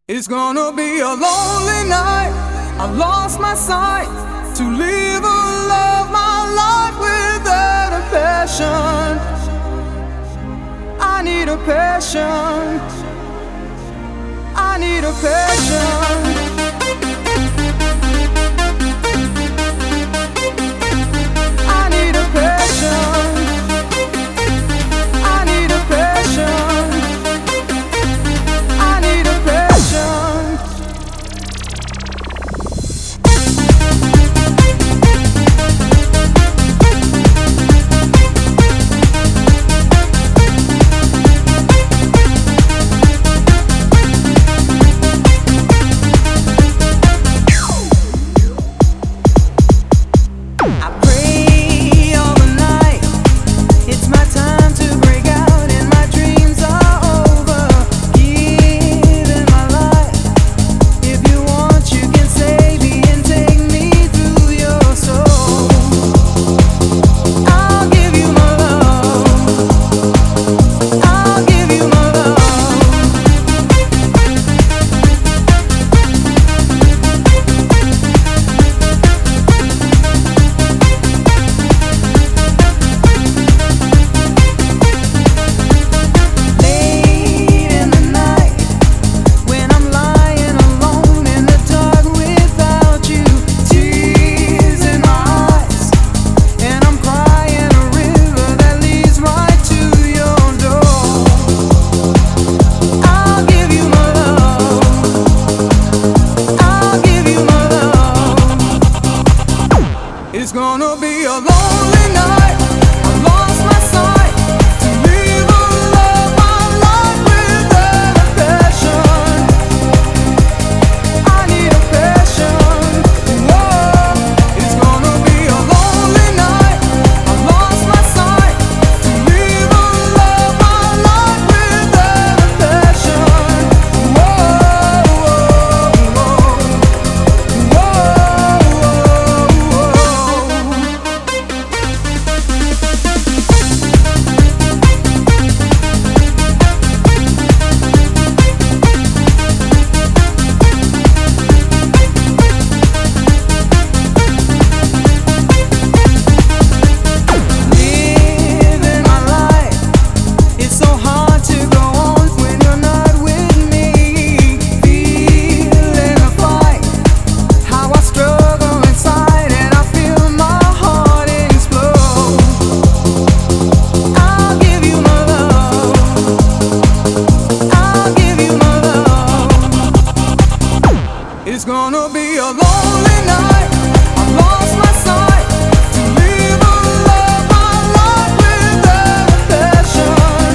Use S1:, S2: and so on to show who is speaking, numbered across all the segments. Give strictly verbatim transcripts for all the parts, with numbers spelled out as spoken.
S1: It's gonna be a lonely night. I lost my sight to live or love my life without a passion. I need a passion. I need a passion. I need a passion. I need a passion. I need a passion. It's gonna be a lonely night. I lost my sight to live or love my life without a passion. I need a passion. Whoa. It's gonna be a lonely night. I lost my sight to live or love my life without a passion. Whoa, whoa, whoa, whoa, whoa. It's gonna be a lonely night. I lost my sight to live or love my life without a passion.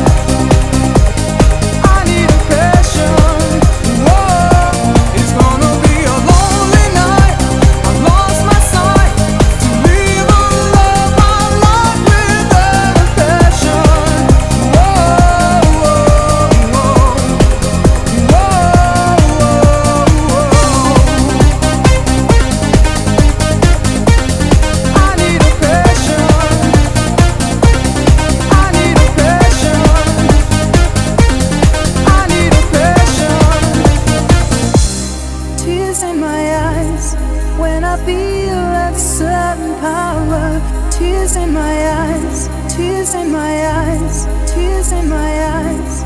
S1: I need a passion. Whoa. It's gonna be a lonely night. I lost my sight to live or love my life without a passion. Whoa, whoa, whoa, whoa, whoa. When I feel that sudden power, tears in my eyes, tears in my eyes, tears in my eyes.